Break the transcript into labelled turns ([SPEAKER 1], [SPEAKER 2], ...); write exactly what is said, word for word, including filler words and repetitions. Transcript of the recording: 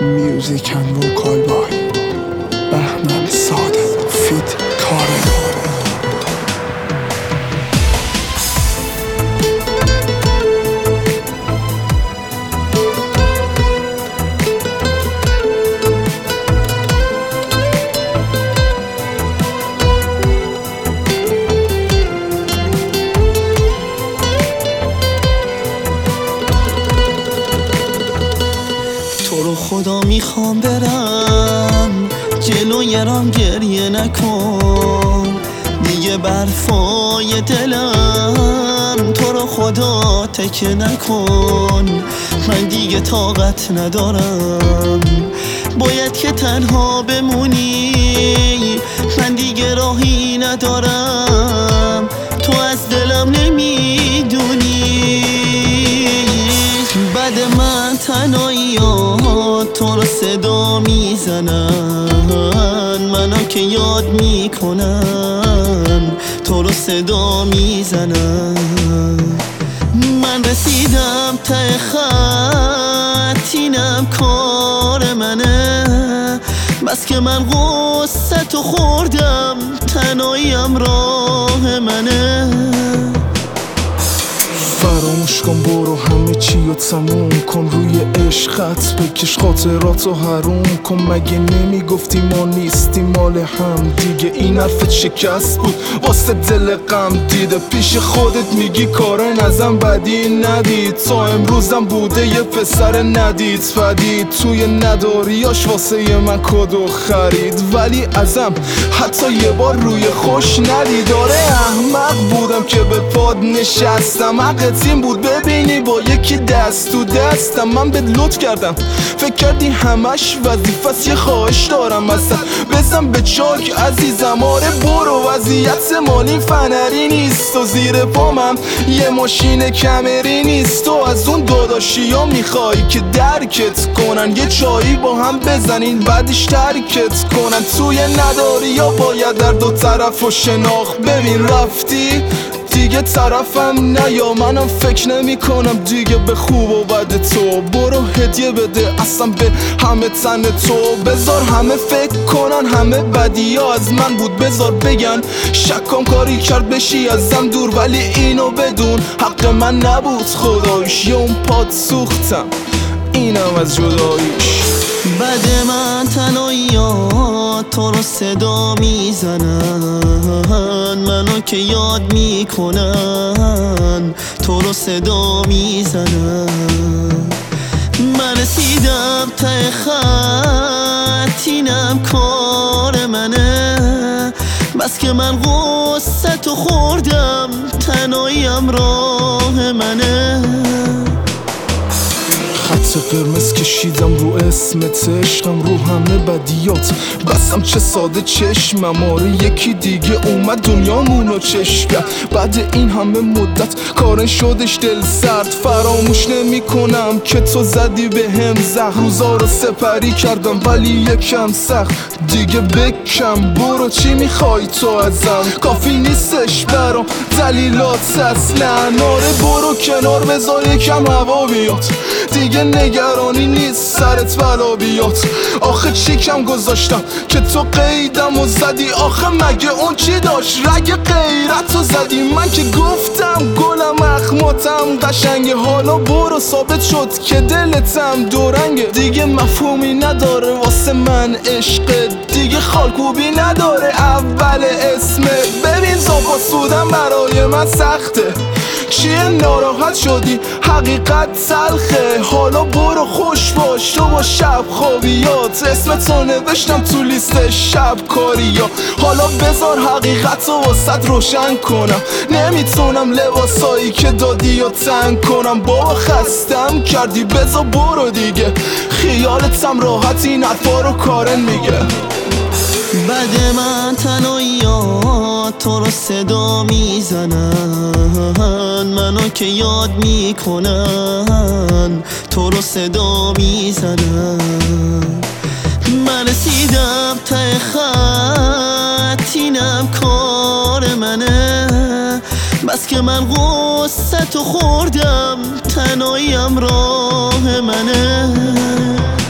[SPEAKER 1] میوزیک اند وکال بای بهمن صادق فیت کاره.
[SPEAKER 2] تو رو خدا میخوام برم جلوی رام، گریه نکن دیگه برفای دلم. تو رو خدا تکه نکن، من دیگه طاقت ندارم. باید که تنها بمونی، من دیگه راهی ندارم. تو از دلم نمیدونی، بعد من تنهاییات تو رو صدا میزنن، منو که یاد میکنن تو رو صدا میزنن. من رسیدم ته خط، اینم کار منه، بس که من غصه تو خوردم، تنهاییم راه منه.
[SPEAKER 1] فراموش کن، برو همه چی رو تموم کن، روی عشقت بکش خاطراتو حروم کن. مگه نمیگفتی ما نیستیم مال هم دیگه؟ این حرفت شکست بود واسه دل غم دیده. پیش خودت میگی کاره نزن بدی ندید، تا امروزم بوده یه پسر ندید فدید. توی نداریاش واسه من کدو خرید، ولی ازم حتی یه بار روی خوش ندید. داره احمق بودم که به پاد نشستم، تیم بود ببینی با یکی دست تو دستم. من بهت لطف کردم فکر کردی همش وظیفه‌ست، یه خواهش دارم اصلا بزن به چاک عزیزم. آره برو، وضعیت مالی فنری نیست و زیر پامم یه ماشین کمری نیست. تو از اون داداشی ها میخوای که درکت کنن، یه چایی با هم بزنین بعدش ترکت کنن. توی نداری یا باید در دو طرف و شناخت. ببین رفتی دیگه طرفم نه، یا منم فکر نمی کنم دیگه به خوب و بد تو. برو هدیه بده اصلا به همه تن تو، بذار همه فکر کنن همه بدی ها از من بود. بذار بگن شکام کاری کرد بشی ازم دور، ولی اینو بدون حق من نبود خدایش. یه اون پاد سوختم اینم از جداییش.
[SPEAKER 2] بعد من تنهاییات تو رو صدا میزنن، منو که یاد میکنن تو رو صدا میزنن. من رسیدم ته خط، اینم کار منه، بس که من غصه تو خوردم، تنهاییم راه منه.
[SPEAKER 1] خط قرمز کشیدم رو اسمت، عشقم رو همه بدیات بسم. چه ساده چشمم، آره یکی دیگه اومد دنیامونو چشم کرد. بعد این همه مدت کارن شدش دل سرد. فراموش نمی کنم که تو زدی به هم زخم، روزا رو سپری کردم ولی یکم سخت دیگه بکم. برو چی میخوای تو ازم؟ کافی نیستش برام دلیلات اصلا. آره برو کنار بذار یکم هوا بیاد، دیگه نگرانی نیست سرت بلا بیاد. آخه چی کم گذاشتم که تو قیدم و زدی؟ آخه مگه اون چی داشت رگ غیرت رو زدی؟ من که گفتم گلم اخماتم قشنگه، حالا برو ثابت شد که دلتم دورنگه. دیگه مفهومی نداره واسه من عشق، دیگه خالکوبی نداره اول اسمه. ببین زاپا سودم برای من سخته، چیه ناراحت شدی؟ حقیقت تلخه. حالا برو خوش باش تو با شب خوابیات، اسمتو نوشتم تو لیست شب کاریا. حالا بذار حقیقت رو واسد روشن کنم، نمیتونم لباسایی که دادی یا تنگ کنم. بابا خستم کردی بذار برو دیگه، خیالتم راحت این حرفا رو کارن میگه.
[SPEAKER 2] بعد من تنهاییات تو رو صدا میزنن، منو که یاد میکنن تو رو صدا میزنن. من رسیدم ته خط، اینم کار منه، بس که من غصه تو خوردم، تنهاییم راه منه.